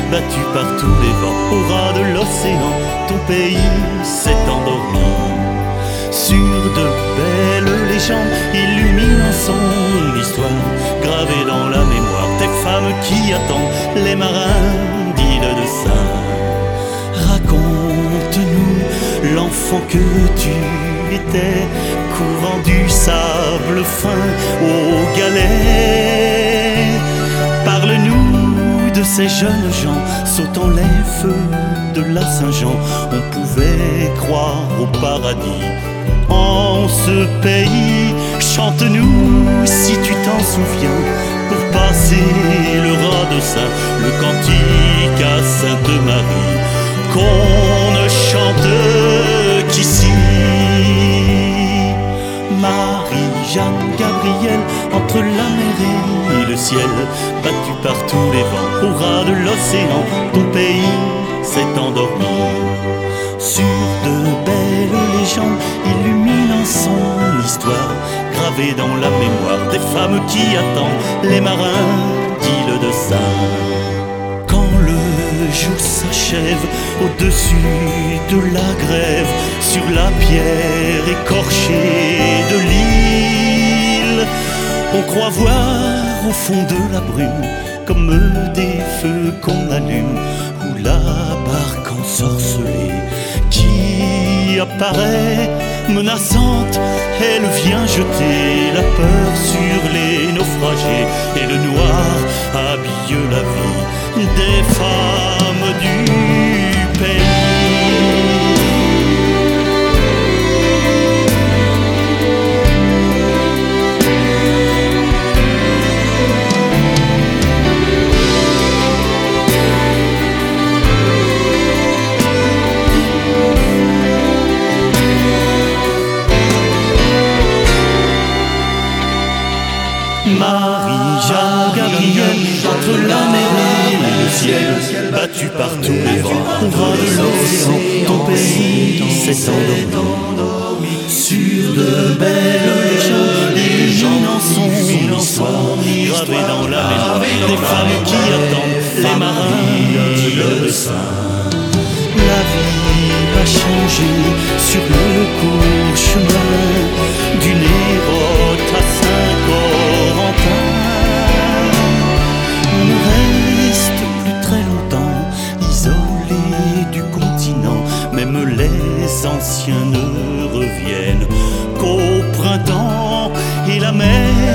battu par tous les vents. Au ras de l'océan, ton pays s'est endormi. Sur de belles légendes illuminant son histoire, gravées dans la mémoire des femmes qui attendent les marins d'île de Sein. Raconte-nous l'enfant que tu étais, courant du sable fin au galet. Parle-nous de ces jeunes gens sautant les feux de la Saint-Jean. On pouvait croire au paradis en ce pays. Chante-nous si tu t'en souviens, pour passer le raz de Sein, le cantique à Sainte-Marie qu'on ne chante qu'ici. Marie, Jeanne, Gabrielle, entre la mer et le ciel, battu par tous les vents, au ras de l'océan, ton pays s'est endormi. Sur de belles légendes illuminant son histoire, gravées dans la mémoire des femmes qui attendent les marins d'île de Sein. Quand le jour s'achève au-dessus de la grève, sur la pierre écorchée de l'île, on croit voir au fond de la brume comme des feux qu'on allume, ou la barque ensorcelée qui apparaît menaçante. Elle vient jeter la peur sur les naufragés, et le noir habille la vie des femmes du pays. Marie, Jeanne, Gabrielle, entre la mer et le ciel, battu par tous les vents, au ras de l'océan, ton pays s'est endormi. Sur de belles légendes illuminant son histoire, gravées dans la mémoire des femmes qui attendent les marins d'île de Sein. La vie a changé sur le court chemin du Nérote à Saint-Corentin. On ne reste plus très longtemps isolé du continent, même les anciens ne reviennent qu'au printemps, et la mer